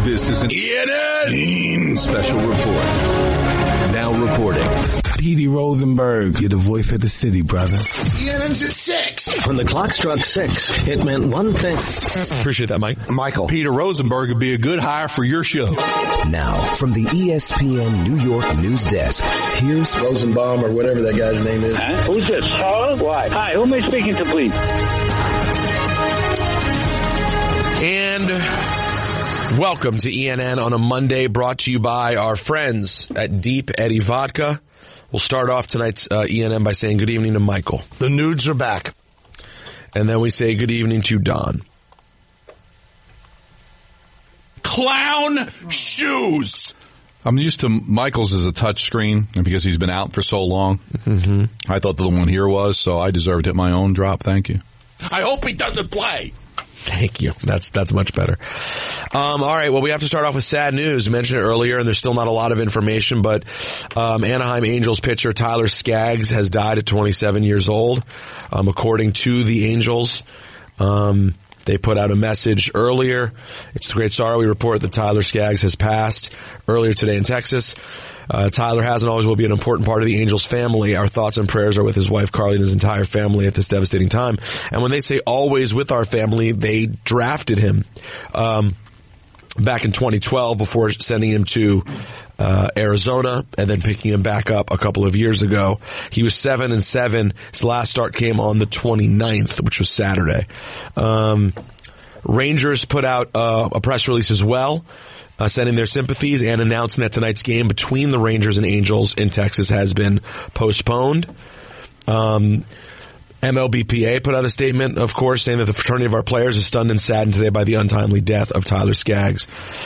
This is an ENN special report. Now reporting. Petey Rosenberg, you're the voice of the city, brother. ENN's at 6. When the clock struck 6, it meant one thing. Appreciate that, Mike. Michael. Peter Rosenberg would be a good hire for your show. Now, from the ESPN New York news desk, here's Rosenbaum or whatever that guy's name is. Huh? Who's this? Hello? Why? Hi, who am I speaking to, please? And welcome to ENN on a Monday, brought to you by our friends at Deep Eddy Vodka. We'll start off tonight's ENN by saying good evening to Michael. The nudes are back. And then we say good evening to Don. Clown shoes! I'm used to Michael's as a touch screen, and because he's been out for so long, I thought the one here was, so I deserved it my own drop. Thank you. I hope he doesn't play. Thank you. That's much better. All right. Well, we have to start off with sad news. I mentioned it earlier, and there's still not a lot of information, but Anaheim Angels pitcher Tyler Skaggs has died at 27 years old. According to the Angels, they put out a message earlier. It's a great sorrow. We report that Tyler Skaggs has passed earlier today in Texas. Tyler has and always will be an important part of the Angels family. Our thoughts and prayers are with his wife, Carly, and his entire family at this devastating time. And when they say always with our family, they drafted him back in 2012 before sending him to Arizona and then picking him back up a couple of years ago. He was 7-7. His last start came on the 29th, which was Saturday. Rangers put out a press release as well, sending their sympathies and announcing that tonight's game between the Rangers and Angels in Texas has been postponed. MLBPA put out a statement, of course, saying that the fraternity of our players is stunned and saddened today by the untimely death of Tyler Skaggs.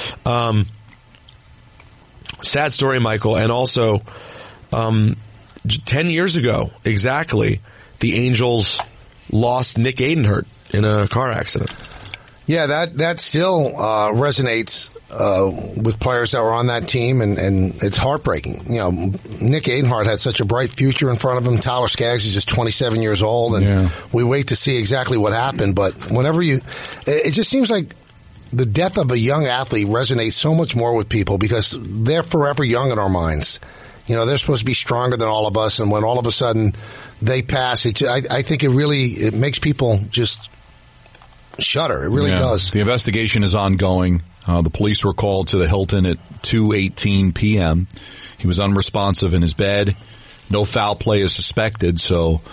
Sad story, Michael. And also, 10 years ago, exactly, the Angels lost Nick Adenhurt in a car accident. Yeah, that still resonates with players that were on that team, and it's heartbreaking. You know, Nick Adenhart had such a bright future in front of him. Tyler Skaggs is just 27 years old, and we wait to see exactly what happened. But whenever it just seems like the death of a young athlete resonates so much more with people because they're forever young in our minds. You know, they're supposed to be stronger than all of us, and when all of a sudden they pass, I think it makes people just shudder. It really does. The investigation is ongoing. The police were called to the Hilton at 2:18 p.m. He was unresponsive in his bed. No foul play is suspected, so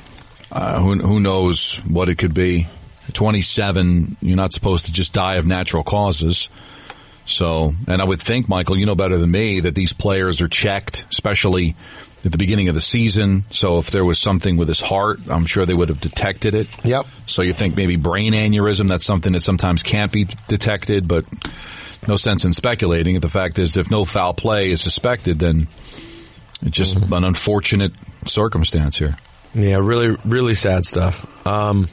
who knows what it could be. 27, you're not supposed to just die of natural causes. So, and I would think, Michael, you know better than me, that these players are checked, especially at the beginning of the season. So if there was something with his heart, I'm sure they would have detected it. Yep. So you think maybe brain aneurysm, that's something that sometimes can't be detected, but no sense in speculating. The fact is, if no foul play is suspected, then it's just an unfortunate circumstance here. Yeah, really, really sad stuff. All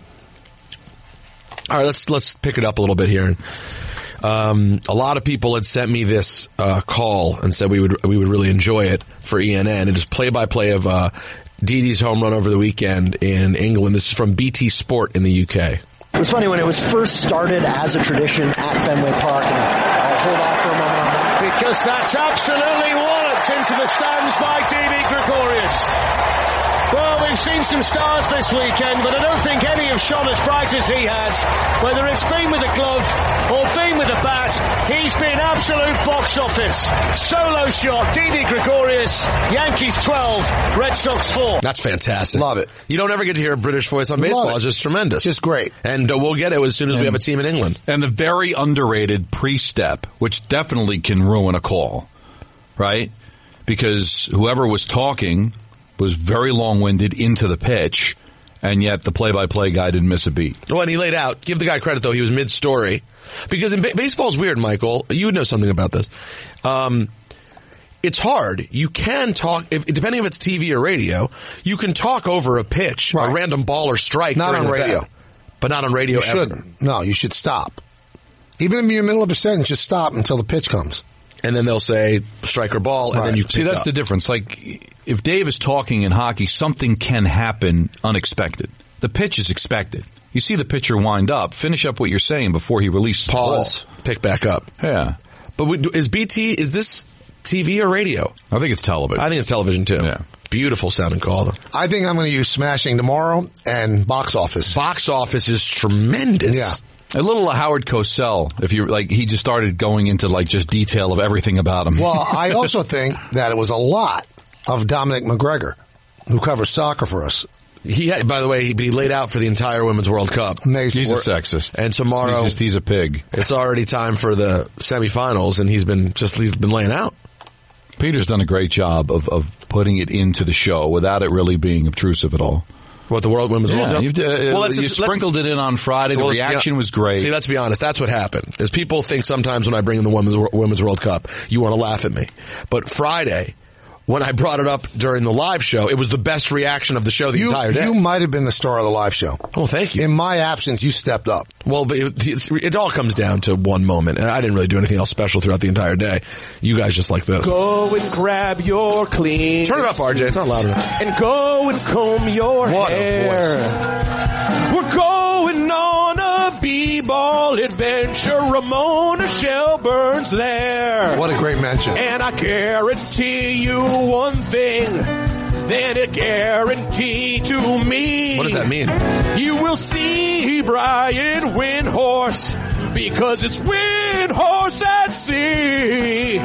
right, let's pick it up a little bit here. A lot of people had sent me this call and said we would really enjoy it for ENN. It is play-by-play of Didi's home run over the weekend in England. This is from BT Sport in the UK. It was funny when it was first started as a tradition at Fenway Park. And I'll hold off for a moment on that. Because that's absolutely walloped into the stands by Didi Gregorius. Well, we've seen some stars this weekend, but I don't think any have shone as bright as he has. Whether it's been with a glove or been with a bat, he's been absolute box office. Solo shot, Didi Gregorius, Yankees 12, Red Sox 4. That's fantastic. Love it. You don't ever get to hear a British voice on baseball. It's just tremendous. Just great. And we'll get it as soon as we have a team in England. And the very underrated pre-step, which definitely can ruin a call, right? Because whoever was talking was very long-winded into the pitch, and yet the play-by-play guy didn't miss a beat. Well, and he laid out. Give the guy credit, though. He was mid-story. Because in baseball's weird, Michael. You would know something about this. It's hard. You can talk, depending if it's TV or radio, you can talk over a pitch, a random ball or strike. Not on radio. But not on radio ever. You shouldn't. No, you should stop. Even if you're in the middle of a sentence, just stop until the pitch comes. And then they'll say strike or ball, and then you see, that's the difference. Like, if Dave is talking in hockey, something can happen unexpected. The pitch is expected. You see the pitcher wind up, finish up what you're saying before he releases the ball. Pick back up. Yeah. But is this TV or radio? I think it's television. I think it's television too. Yeah. Beautiful sounding call. I think I'm going to use Smashing Tomorrow and Box Office. Box Office is tremendous. Yeah. A little Howard Cosell, if you like, he just started going into like just detail of everything about him. Well, I also think that it was a lot of Dominic McGregor, who covers soccer for us. By the way, he laid out for the entire Women's World Cup. Amazing. He's a sexist. And tomorrow, he's a pig. It's already time for the semifinals, and he's been laying out. Peter's done a great job of putting it into the show without it really being obtrusive at all. What, the Women's World Cup? You sprinkled it in on Friday. The reaction was great. See, let's be honest. That's what happened. Is people think sometimes when I bring in the Women's World Cup, you want to laugh at me. But Friday, when I brought it up during the live show, it was the best reaction of the show the entire day. You might have been the star of the live show. Oh, thank you. In my absence, you stepped up. Well, but it all comes down to one moment. I didn't really do anything else special throughout the entire day. You guys just like this. Go and grab your clean. Turn it up, RJ. It's not loud enough. And go and comb your hair. We're going on a b-ball adventure. Ramona Shelburne's there. What a great mention. And I guarantee you one thing, then a guarantee to me. What does that mean? You will see Brian Windhorse, because it's Windhorse at sea.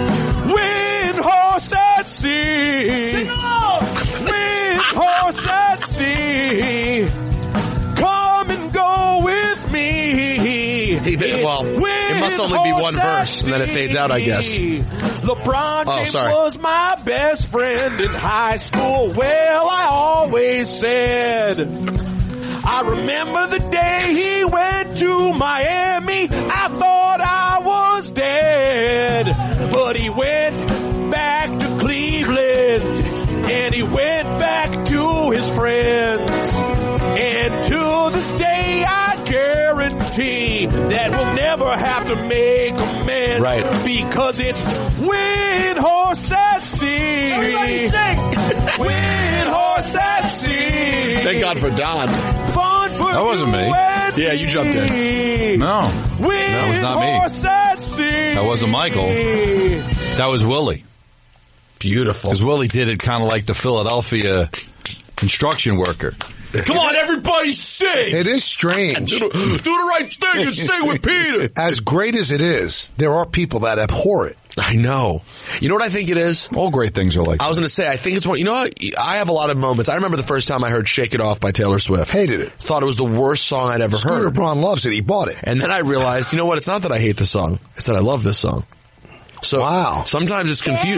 Windhorse at sea. Sing along. Windhorse at sea. Come and go with me. It must only be one verse, and then it fades out, I guess. LeBron James was my best friend in high school. Well, I always said, I remember the day he went to Miami. I thought I was dead, but he went back to Cleveland, and he went back to his friends. And to this day, I guarantee that we'll never have to make amends. Right. Because it's Windhorse at sea. Everybody sing. Windhorse at sea. Thank God for Don. Fun for that wasn't me. Yeah, you jumped in. No. That was not me. Windhorse at sea. That wasn't Michael. That was Willie. Beautiful. Because Willie did it kind of like the Philadelphia construction worker. Come on, everybody sing! It is strange. Do the right thing and sing with Peter. As great as it is, there are people that abhor it. I know. You know what I think it is? All great things are like that. I was going to say, I think it's one, you know what? I have a lot of moments. I remember the first time I heard Shake It Off by Taylor Swift. Hated it. Thought it was the worst song I'd ever Scooter heard. Braun loves it. He bought it. And then I realized, you know what? It's not that I hate the song. It's that I love this song. So sometimes it's confused.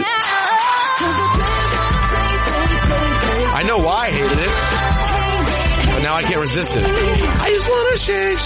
I know why I hated it. But now I can't resist it. I just want to shake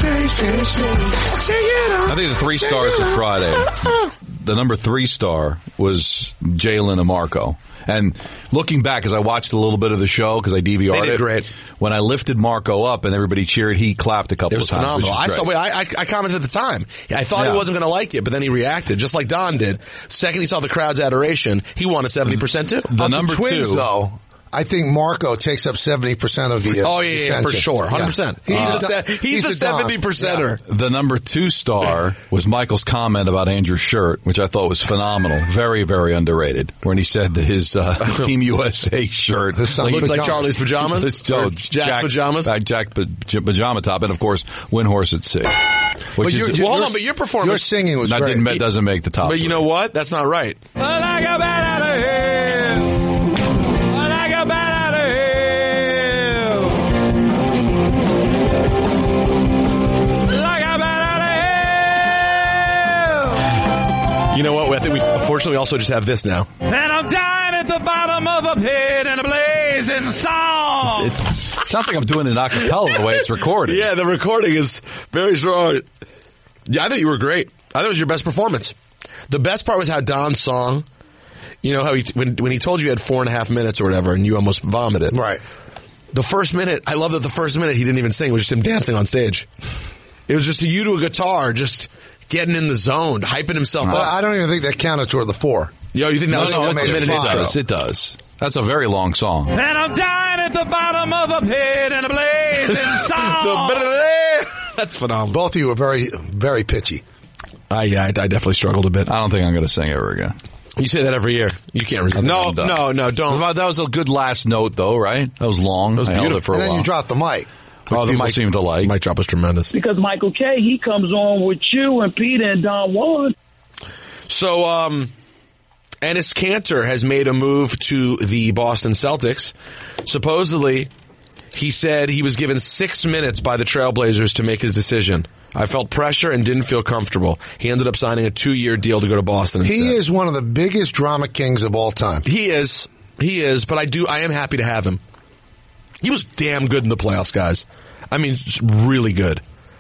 it up. I think the 3 stars of Friday. The number 3 star was Jalen and Marco. And looking back, as I watched a little bit of the show, because I DVR'd it, great. When I lifted Marco up and everybody cheered, he clapped a couple of times. It was phenomenal. I commented at the time. I thought he wasn't going to like it, but then he reacted, just like Don did. Second he saw the crowd's adoration, he wanted 70% too. The number Twins, 2, though, I think Marco takes up 70% of the yeah, for sure. 100%. He's the 70%er. Yeah. The number 2 star was Michael's comment about Andrew's shirt, which I thought was phenomenal. Very, very underrated. When he said that his Team USA shirt looks like Charlie's pajamas? Jack's pajamas? Jack pajama top. And, of course, Windhorse at Sea. But your performance... Your singing was great. Doesn't make the top. But you know what? That's not right. You know what? I think we unfortunately also just have this now. And I'm dying at the bottom of a pit in a blazing song. It sounds like I'm doing an acapella the way it's recorded. Yeah, the recording is very strong. Yeah, I thought you were great. I thought it was your best performance. The best part was how Don's song, you know, how when he told you had 4.5 minutes or whatever and you almost vomited. Right. The first minute, I love that the first minute he didn't even sing. It was just him dancing on stage. It was just you to a guitar, just getting in the zone, hyping himself up. I don't even think that counted toward the 4. Yo, you think that was a minute? It does. That's a very long song. And I'm dying at the bottom of a pit in a blazing song. That's phenomenal. Both of you were very, very pitchy. I definitely struggled a bit. I don't think I'm going to sing ever again. You say that every year. You can't resist. No, don't. That was a good last note, though, right? That was long. That was beautiful. For a and then while. you dropped the mic. The mic seemed to like. The mic drop was tremendous. Because Michael K., he comes on with you and Peter and Don Juan. So, Enes Kanter has made a move to the Boston Celtics. Supposedly, he said he was given 6 minutes by the Trailblazers to make his decision. I felt pressure and didn't feel comfortable. He ended up signing a 2-year deal to go to Boston instead. He is one of the biggest drama kings of all time. He is, but I am happy to have him. He was damn good in the playoffs, guys. I mean, really good.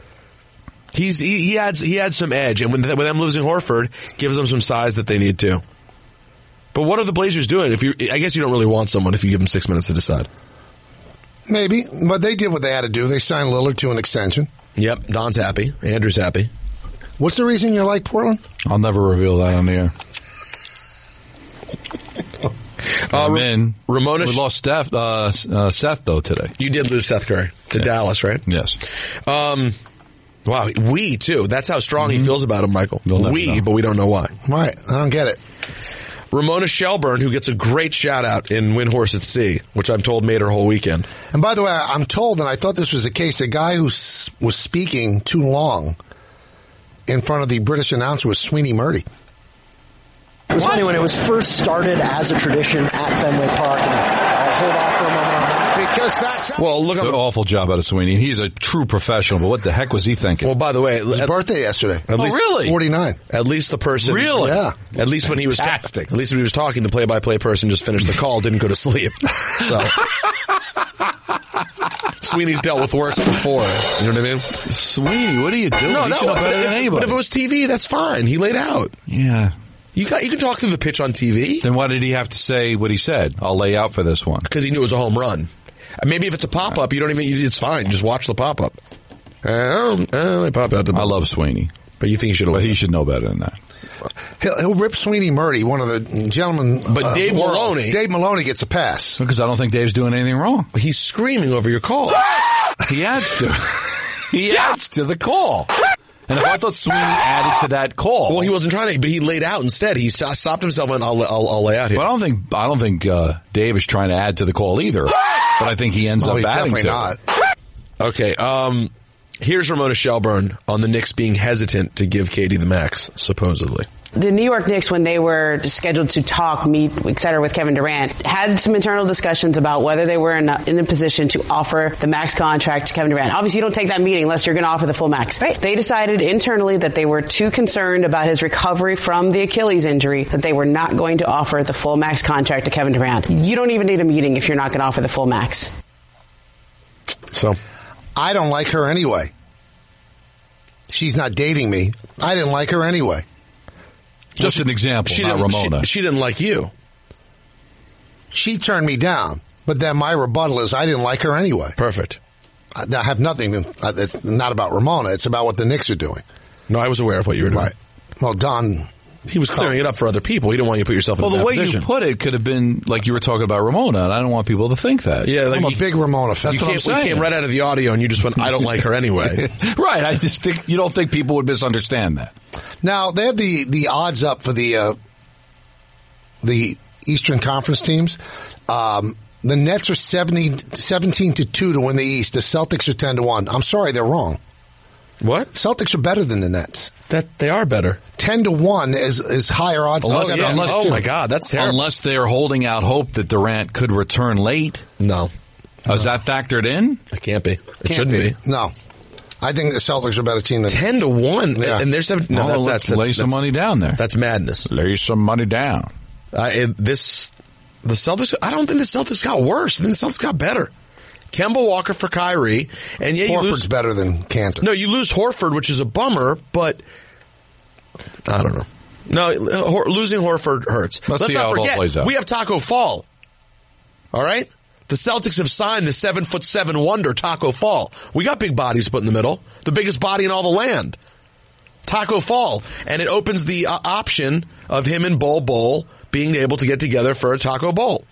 He had some edge, and with them losing Horford, gives them some size that they need too. But what are the Blazers doing? I guess you don't really want someone if you give them 6 minutes to decide. Maybe, but they did what they had to do. They signed Lillard to an extension. Yep, Don's happy. Andrew's happy. What's the reason you like Portland? I'll never reveal that on the air. Ramona, we lost Seth though today. You did lose Seth Curry to Dallas, right? Yes. Wow, we too. That's how strong he feels about him, Michael. But we don't know why. Right, I don't get it. Ramona Shelburne, who gets a great shout out in Windhorse at Sea, which I'm told made her whole weekend. And by the way, I'm told, and I thought this was the case, the guy who was speaking too long in front of the British announcer was Sweeney Murty. It was funny when it was first started as a tradition at Fenway Park, and I'll hold off for a moment on that. Because that's... Well, look, it's an awful job out of Sweeney. He's a true professional, but what the heck was he thinking? Well, by the way, his birthday yesterday. Really? 49. At least the person... Really? Yeah. At least when he was talking, the play-by-play person just finished the call, didn't go to sleep. So... Sweeney's dealt with worse before. You know what I mean? Sweeney, what are you doing? No, better than anybody. But if it was TV, that's fine. He laid out. Yeah. You can talk through the pitch on TV. Then why did he have to say what he said? I'll lay out for this one. Because he knew it was a home run. Maybe if it's a pop-up, it's fine. Just watch the pop-up. They pop out. I love Sweeney. But you think he should have? But he should know better than that. He'll rip Sweeney Murty, one of the gentlemen. But Dave Maloney gets a pass. Because I don't think Dave's doing anything wrong. He's screaming over your call. He adds to. He adds to the call. And if I thought Sweeney added to that call, well, he wasn't trying to, but he laid out instead. He stopped himself and I'll lay out here. But I don't think Dave is trying to add to the call either. But I think he ends up adding to it. Not. Okay. Here's Ramona Shelburne on the Knicks being hesitant to give Katie the max, supposedly. The New York Knicks, when they were scheduled to talk, meet, et cetera, with Kevin Durant, had some internal discussions about whether they were in the position to offer the max contract to Kevin Durant. Obviously, you don't take that meeting unless you're going to offer the full max. Right. They decided internally that they were too concerned about his recovery from the Achilles injury that they were not going to offer the full max contract to Kevin Durant. You don't even need a meeting if you're not going to offer the full max. So, I don't like her anyway. She's not dating me. I didn't like her anyway. Just an example, not Ramona. She didn't like you. She turned me down. But then my rebuttal is I didn't like her anyway. Perfect. I have nothing. It's not about Ramona. It's about what the Knicks are doing. No, I was aware of what you were doing. Right. Well, Don... He was clearing it up for other people. He didn't want you to put yourself in that position. Well, the way you put it could have been like you were talking about Ramona, and I don't want people to think that. Yeah, I'm a big Ramona fan. We came right out of the audio, and you just went, I don't like her anyway. Right. I just think you don't think people would misunderstand that. Now, they have the odds up for the Eastern Conference teams. The Nets are 17-2 to win the East. The Celtics are 10-1. I'm sorry, they're wrong. What? Celtics are better than the Nets. That they are better. 10-1 is higher odds. Oh my God, that's terrible. Unless they're holding out hope that Durant could return late. No. Is that factored in? It can't be. It shouldn't be. No. I think the Celtics are a better team than 10-1. Yeah. And there's let's lay some money down there. That's madness. Lay some money down. The Celtics. I don't think the Celtics got worse. I think the Celtics got better. Kemba Walker for Kyrie, and Horford's better than Kanter. No, you lose Horford, which is a bummer, but I don't know. No, losing Horford hurts. Let's see how it all plays out. We have Taco Fall. All right, the Celtics have signed the 7'7" wonder Taco Fall. We got big bodies put in the middle, the biggest body in all the land. Taco Fall, and it opens the option of him and Bol being able to get together for a Taco Bowl.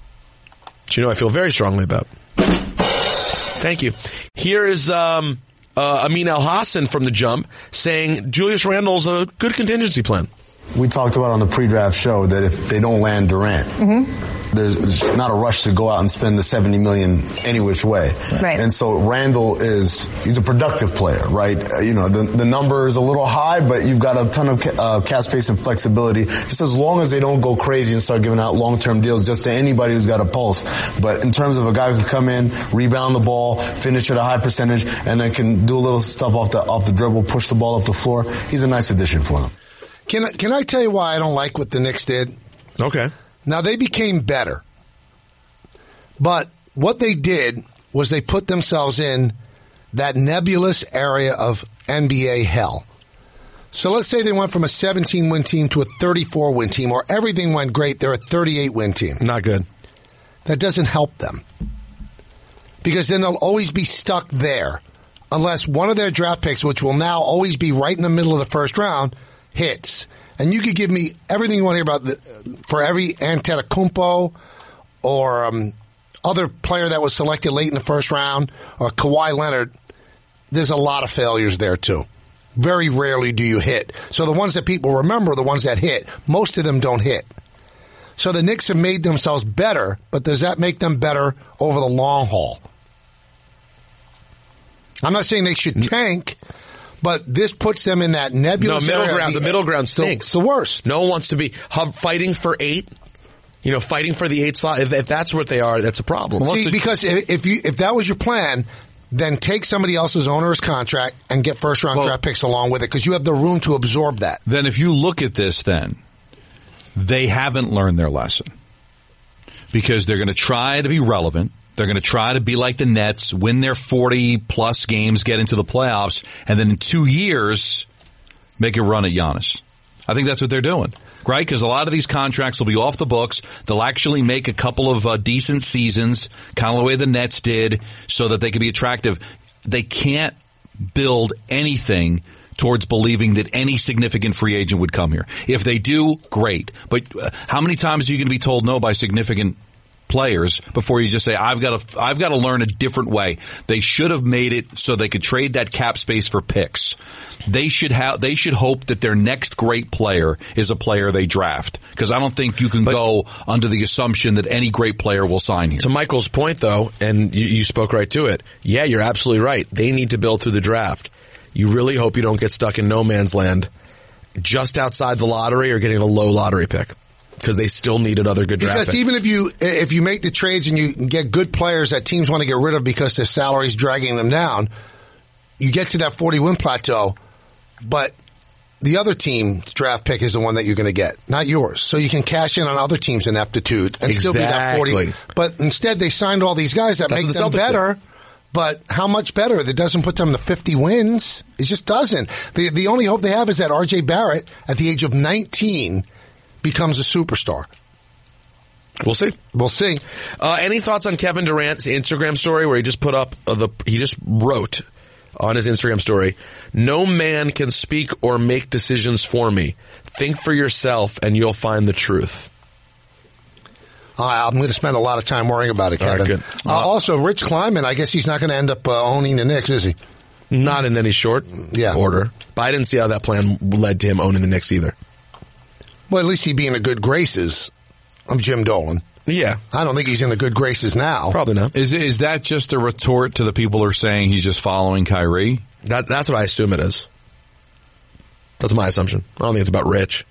Which I feel very strongly about. Thank you. Here is Amin Al-Hassan from the jump saying Julius Randle's a good contingency plan. We talked about on the pre-draft show that if they don't land Durant, there's not a rush to go out and spend the $70 million any which way. Right. And so Randle he's a productive player, right? The number is a little high, but you've got a ton of cap space and flexibility. Just as long as they don't go crazy and start giving out long-term deals just to anybody who's got a pulse. But in terms of a guy who can come in, rebound the ball, finish at a high percentage, and then can do a little stuff off the dribble, push the ball up the floor, he's a nice addition for them. Can I tell you why I don't like what the Knicks did? Okay. Now, they became better. But what they did was they put themselves in that nebulous area of NBA hell. So let's say they went from a 17-win team to a 34-win team, or everything went great, they're a 38-win team. Not good. That doesn't help them. Because then they'll always be stuck there. Unless one of their draft picks, which will now always be right in the middle of the first round, hits. And you could give me everything you want to hear about for every Antetokounmpo or other player that was selected late in the first round or Kawhi Leonard. There's a lot of failures there too. Very rarely do you hit. So the ones that people remember are the ones that hit. Most of them don't hit. So the Knicks have made themselves better, but does that make them better over the long haul? I'm not saying they should tank, but this puts them in that nebulous area. The middle ground stinks. The worst. No one wants to be fighting for 8. Fighting for the 8 slot. If that's what they are, that's a problem. See, because if that was your plan, then take somebody else's owner's contract and get first round draft picks along with it, because you have the room to absorb that. Then if you look at this, then they haven't learned their lesson, because they're going to try to be relevant. They're going to try to be like the Nets, win their 40-plus games, get into the playoffs, and then in 2 years, make a run at Giannis. I think that's what they're doing, right? Because a lot of these contracts will be off the books. They'll actually make a couple of decent seasons, kind of the way the Nets did, so that they can be attractive. They can't build anything towards believing that any significant free agent would come here. If they do, great. But how many times are you going to be told no by significant players before you just say, I've got to learn a different way? They should have made it so they could trade that cap space for picks. They should hope that their next great player is a player they draft, because I don't think you can go under the assumption that any great player will sign here. To Michael's point, though, and you spoke right to it, yeah, you're absolutely right. They need to build through the draft. You really hope you don't get stuck in no man's land just outside the lottery or getting a low lottery pick, because they still need another good draft pick. Because even if you make the trades and you get good players that teams want to get rid of because their salary's dragging them down, you get to that 40-win plateau, but the other team's draft pick is the one that you're going to get, not yours. So you can cash in on other teams' ineptitude and still be that 40. But instead, they signed all these guys that make them better. But how much better? That doesn't put them to 50 wins. It just doesn't. The only hope they have is that R.J. Barrett, at the age of 19, becomes a superstar. We'll see. We'll see. Any thoughts on Kevin Durant's Instagram story where he just put up he just wrote on his Instagram story, "No man can speak or make decisions for me. Think for yourself and you'll find the truth." I'm going to spend a lot of time worrying about it, Kevin. Right, good. Also, Rich Kleiman, I guess he's not going to end up owning the Knicks, is he? Not in any short order. But I didn't see how that plan led to him owning the Knicks either. Well, at least he'd be in the good graces of Jim Dolan. Yeah. I don't think he's in the good graces now. Probably not. Is that just a retort to the people who are saying he's just following Kyrie? That's what I assume it is. That's my assumption. I don't think it's about Rich.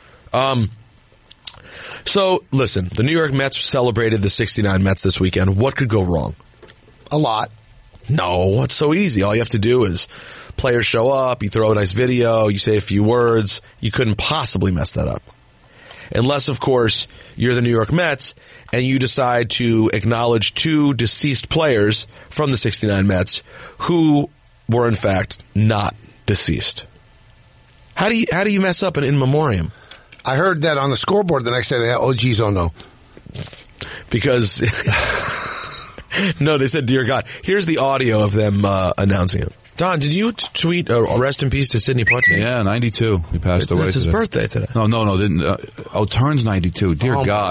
So, listen, the New York Mets celebrated the 69 Mets this weekend. What could go wrong? A lot. No, it's so easy. All you have to do is players show up, you throw a nice video, you say a few words. You couldn't possibly mess that up. Unless, of course, you're the New York Mets and you decide to acknowledge 2 deceased players from the 69 Mets who were, in fact, not deceased. How do you mess up an in memoriam? I heard that on the scoreboard the next day they had, oh, geez, oh, no. Because, no, they said, dear God. Here's the audio of them announcing it. Don, did you tweet rest in peace to Sidney Poitier? Yeah, 92. He passed away. It's his birthday today. No, didn't. Turns 92. Dear God.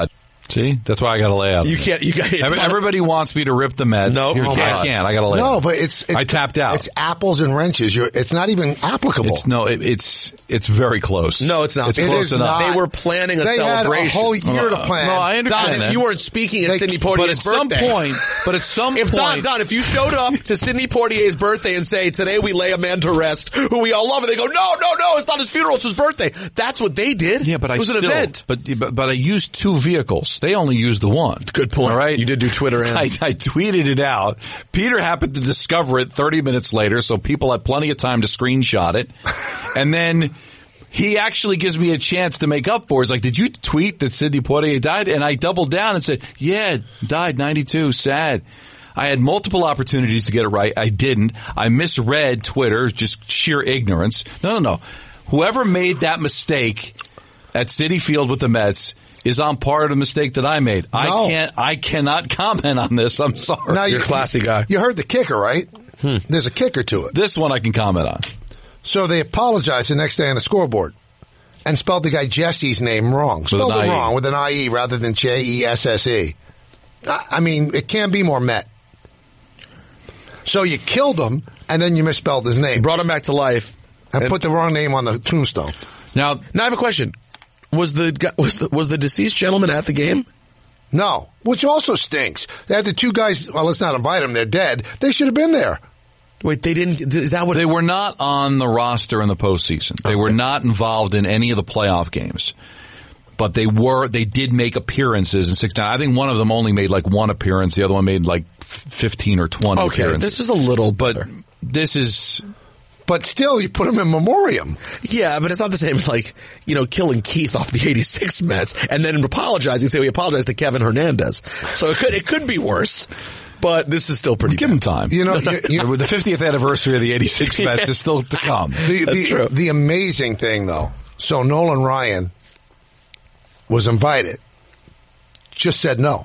See, that's why I got to lay out. You can't. You got. Everybody wants me to rip the Mets. No, I can't. I got to lay out. No, but it's I tapped out. It's apples and wrenches. It's not even applicable. It's very close. No, it's not. It's close enough. They were planning a celebration. They had a whole year to plan. No, I understand. Don, you weren't speaking at Sidney Poitier's birthday. But at some point, Don, if you showed up to Sidney Poitier's birthday and say, "Today we lay a man to rest," who we all love, and they go, "No, it's not his funeral, it's his birthday." That's what they did. Yeah, but it was an event. But I used 2 vehicles. They only used the one. Good point. All right, you did do Twitter, and I tweeted it out. Peter happened to discover it 30 minutes later, so people had plenty of time to screenshot it, and then. He actually gives me a chance to make up for it. It's like, did you tweet that Sidney Poitier died? And I doubled down and said, yeah, died 92, sad. I had multiple opportunities to get it right. I didn't. I misread Twitter, just sheer ignorance. No. Whoever made that mistake at Citi Field with the Mets is on part of the mistake that I made. No. I cannot comment on this. I'm sorry. Now, you're a classy guy. You heard the kicker, right? There's a kicker to it. This one I can comment on. So they apologized the next day on the scoreboard and spelled the guy Jesse's name wrong. Spelled it wrong with an I-E rather than J-E-S-S-E. I mean, it can't be more Met. So you killed him and then you misspelled his name. Brought him back to life. And put the wrong name on the tombstone. Now I have a question. Was the deceased gentleman at the game? No. Which also stinks. They had the 2 guys, well, let's not invite them. They're dead. They should have been there. Wait, they didn't, is that what? They were not on the roster in the postseason. They were not involved in any of the playoff games. But they did make appearances in 6-9. I think one of them only made like 1 appearance. The other one made like 15 or 20 appearances. Okay, this is a little better. But still, you put them in memoriam. Yeah, but it's not the same as like, killing Keith off the 86 Mets and then apologizing, say we apologize to Kevin Hernandez. So it could be worse. But this is still pretty Give him time. The 50th anniversary of the 86 Mets is still to come. That's true. The amazing thing, though, so Nolan Ryan was invited, just said no.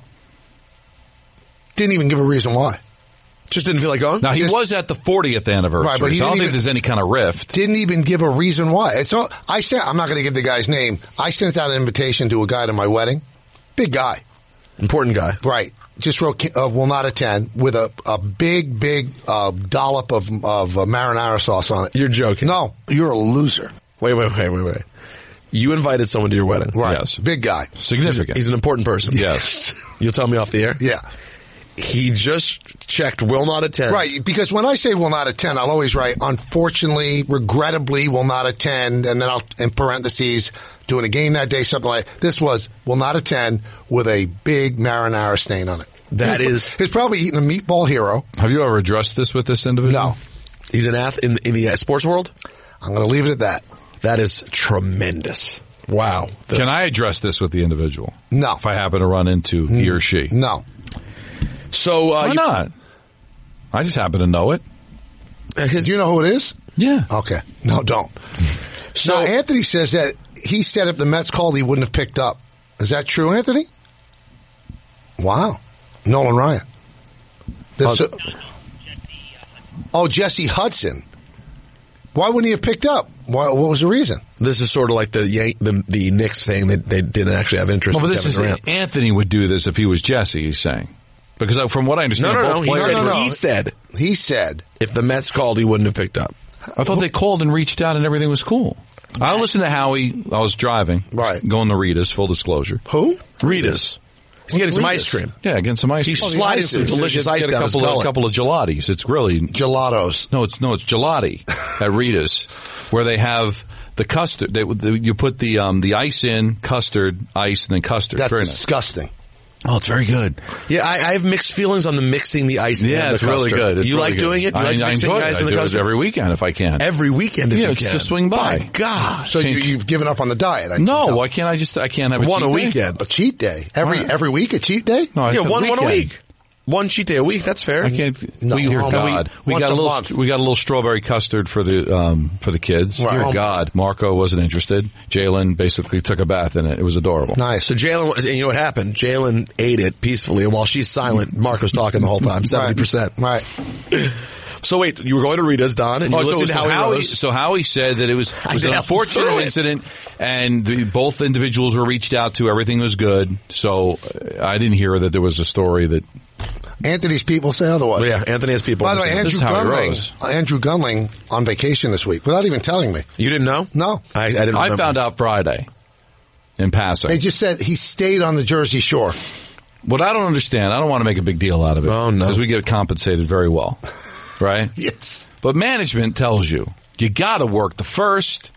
Didn't even give a reason why. Just didn't feel like going? Now, he was at the 40th anniversary, right, but so I don't think there's any kind of rift. Didn't even give a reason why. I'm not going to give the guy's name. I sent out an invitation to a guy to my wedding. Big guy. Important guy. Right. Just wrote, will not attend with a big dollop of marinara sauce on it. You're joking. No, you're a loser. Wait. You invited someone to your wedding. Right. Yes. Big guy. Significant. He's an important person. Yes. You'll tell me off the air? Yeah. He just checked will not attend. Right, because when I say will not attend, I'll always write, unfortunately, regrettably will not attend, and then I'll, in parentheses, doing a game that day, something like that. This was will not attend with a big marinara stain on it. That is... He's probably eating a meatball hero. Have you ever addressed this with this individual? No. He's an athlete in the sports world? I'm going to leave it at that. That is tremendous. Wow. Can I address this with the individual? No. If I happen to run into he or she? No. So, why not? I just happen to know it. Do you know who it is? Yeah. Okay. No, don't. So Anthony says that he said if the Mets called, he wouldn't have picked up. Is that true, Anthony? Wow. Nolan Ryan. Jesse Hudson. Why wouldn't he have picked up? What was the reason? This is sort of like the Knicks saying that they didn't actually have interest in Kevin Durant. Anthony would do this if he was Jesse, he's saying. Because from what I understand, He said if the Mets called, he wouldn't have picked up. I thought they called and reached out and everything was cool. I listened to Howie. I was driving. Right. Going to Rita's, full disclosure. Who? Rita's. He's getting some ice cream. Yeah, getting some ice cream. He's sliding some delicious ice down his gullet. A couple of gelatis. It's really... Gelatos. No, it's gelati at Rita's, where they have the custard. You put the ice in, custard, ice, and then custard. That's very disgusting. Nice. Oh, it's very good. Yeah, I have mixed feelings on the mixing the ice. Yeah, and it's the really good. You like doing it? You like mixing enjoy ice it. and the I do custard? it every weekend if I can. Every weekend if you can. Just swing by. My God. So you've given up on the diet? No, why can't I just? I can't have a one cheat a day? weekend. A cheat day every week. A cheat day? No, yeah, one a week. One cheat day a week. That's fair. I can't. No, dear God, we got a little strawberry custard for the kids. Right. Dear God, Marco wasn't interested. Jalen basically took a bath in it. It was adorable. Nice. So Jalen, and you know what happened? Jalen ate it peacefully, and while she's silent, Marco's talking the whole time. 70%. Right. So wait, you were going to Rita's, Don, and you listened to Howie Rose. So Howie said that it was an unfortunate incident, and both individuals were reached out to. Everything was good. So I didn't hear that there was a story that Anthony's people say otherwise. Well, yeah, Anthony has people. By the way, Andrew Gunling on vacation this week without even telling me. You didn't know? No. I didn't. I found out Friday in passing. They just said he stayed on the Jersey Shore. What I don't understand, I don't want to make a big deal out of it. Oh, no. Because we get compensated very well. Right? Yes. But management tells you got to work the first.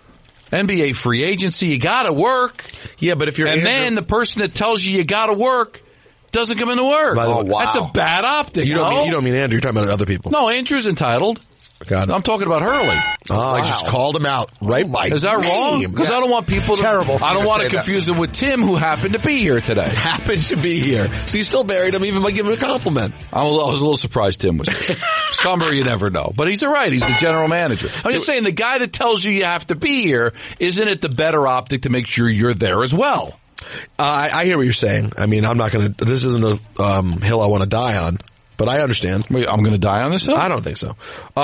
NBA free agency, you got to work. Yeah, but if you're then the person that tells you got to work doesn't come into work. Oh, wow. That's a bad optic. You don't mean Andrew. You're talking about other people. No, Andrew's entitled. God. I'm talking about Hurley. Oh, I just called him out right by Is that wrong? Because I don't want people to... Terrible. I don't want to confuse him with Tim, who happened to be here today. Happened to be here. So you still buried him even by giving him a compliment. I was a little surprised Tim was here. Summer, you never know. But he's all right. He's the general manager. I'm just saying, the guy that tells you have to be here, isn't it the better optic to make sure you're there as well? I hear what you're saying. I mean, I'm not going to... This isn't a hill I want to die on. But I understand. Wait, I'm going to die on this hill? I don't think so.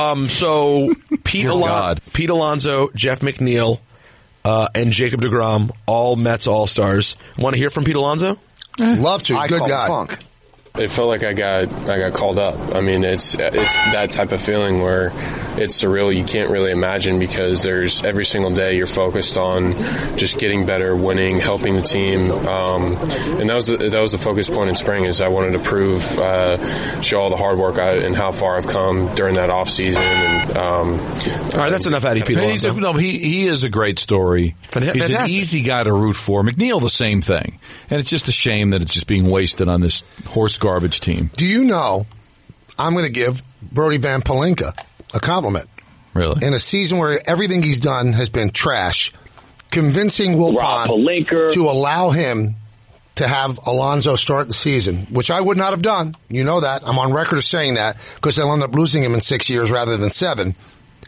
So Pete Alonso, Jeff McNeil, and Jacob deGrom, all Mets All-Stars. Want to hear from Pete Alonso? Love to. Good guy. Funk. It felt like I got called up. I mean, it's that type of feeling where it's surreal. You can't really imagine, because there's every single day you're focused on just getting better, winning, helping the team. And that was the focus point in spring, is I wanted to prove, show all the hard work and how far I've come during that off season. And all right, that's enough out of Pete Alonso. He is a great story. He's an easy guy to root for. McNeil, the same thing. And it's just a shame that it's just being wasted on this horse garbage team. Do you know, I'm going to give Brody Van Pelinka a compliment. Really? In a season where everything he's done has been trash, convincing Wilpon to allow him to have Alonso start the season, which I would not have done. You know that. I'm on record of saying that, because they'll end up losing him in 6 years rather than 7.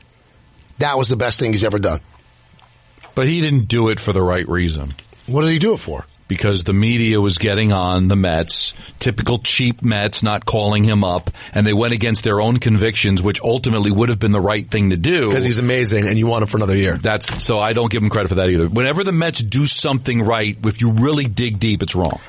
That was the best thing he's ever done. But he didn't do it for the right reason. What did he do it for? Because the media was getting on the Mets, typical cheap Mets, not calling him up, and they went against their own convictions, which ultimately would have been the right thing to do. Because he's amazing, and you want him for another year. So I don't give him credit for that either. Whenever the Mets do something right, if you really dig deep, it's wrong.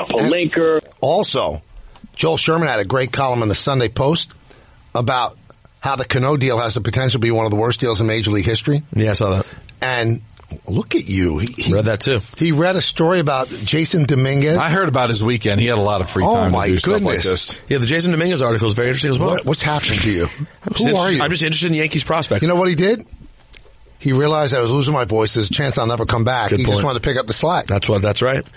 And also, Joel Sherman had a great column in the Sunday Post about how the Cano deal has the potential to be one of the worst deals in Major League history. Yeah, I saw that. And look at you. He read that too. He read a story about Jason Dominguez. I heard about his weekend. He had a lot of free time to do stuff like this. Yeah, the Jason Dominguez article is very interesting as well. What's happening to you? Who are you? I'm just interested in Yankees prospect. You know what he did? He realized I was losing my voice. There's a chance I'll never come back. He just wanted to pick up the slack. That's right.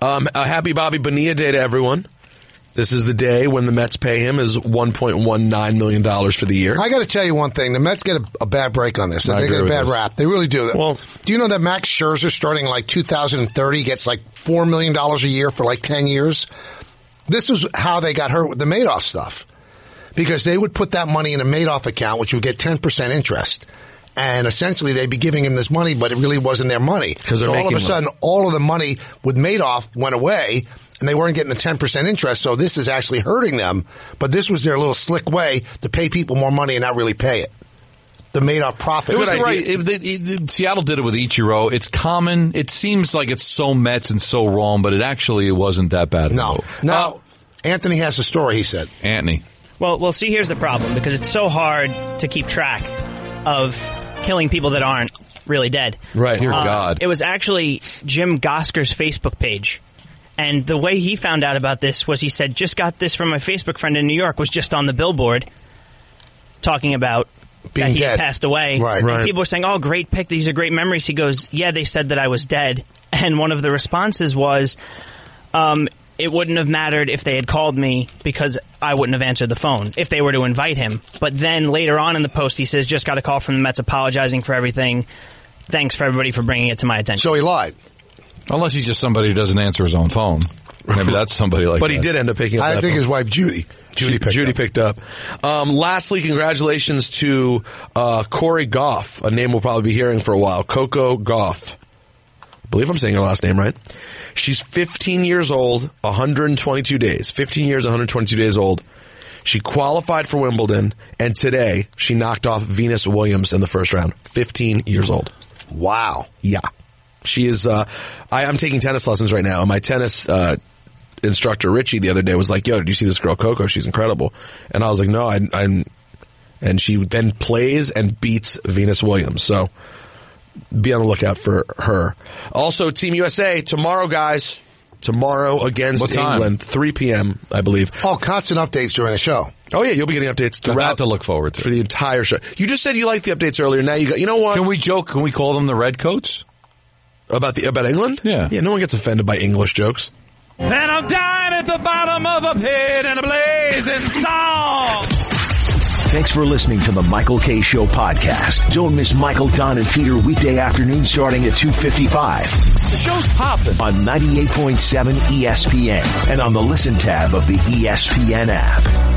A happy Bobby Bonilla Day to everyone. This is the day when the Mets pay him his $1.19 million for the year. I got to tell you one thing. The Mets get a bad break on this. They get a bad rap. They really do. Well, do you know that Max Scherzer, starting like 2030, gets like $4 million a year for like 10 years? This was how they got hurt with the Madoff stuff. Because they would put that money in a Madoff account, which would get 10% interest. And essentially they'd be giving him this money, but it really wasn't their money. So all of a sudden, all of the money with Madoff went away. And they weren't getting the 10% interest, so this is actually hurting them. But this was their little slick way to pay people more money and not really pay it. The Madoff profit. It was right. Seattle did it with Ichiro. It's common. It seems like it's so Mets and so wrong, but it wasn't that bad. No. Now, Anthony has a story, he said. Anthony. Well, see, here's the problem, because it's so hard to keep track of killing people that aren't really dead. Right. Dear God. It was actually Jim Gosker's Facebook page. And the way he found out about this was he said, just got this from my Facebook friend in New York, was just on the billboard talking about being that he dead. Had passed away. Right. And people were saying, oh, great pick. These are great memories. He goes, yeah, they said that I was dead. And one of the responses was, it wouldn't have mattered if they had called me because I wouldn't have answered the phone if they were to invite him. But then later on in the post, he says, just got a call from the Mets apologizing for everything. Thanks for everybody for bringing it to my attention. So he lied. Unless he's just somebody who doesn't answer his own phone. Maybe that's somebody like that. But he did end up picking up I think his wife, Judy picked up. Lastly, congratulations to Corey Goff, a name we'll probably be hearing for a while. Coco Goff. I believe I'm saying her last name right. She's 15 years old, 122 days. 15 years, 122 days old. She qualified for Wimbledon, and today she knocked off Venus Williams in the first round. 15 years old. Wow. Yeah. She is, I'm taking tennis lessons right now, and my tennis, instructor Richie the other day was like, yo, did you see this girl Coco? She's incredible. And I was like, no, and she then plays and beats Venus Williams. So be on the lookout for her. Also, Team USA tomorrow, guys. Tomorrow against England, 3 p.m., I believe. Oh, constant updates during the show. Oh yeah, you'll be getting updates throughout to look forward to for the entire show. You just said you liked the updates earlier. Now you know what? Can we joke? Can we call them the Redcoats? About England? Yeah. Yeah, no one gets offended by English jokes. And I'm dying at the bottom of a pit in a blazing song. Thanks for listening to the Michael Kay Show podcast. Don't miss Michael, Don, and Peter weekday afternoon starting at 2:55. The show's popping on 98.7 ESPN and on the Listen tab of the ESPN app.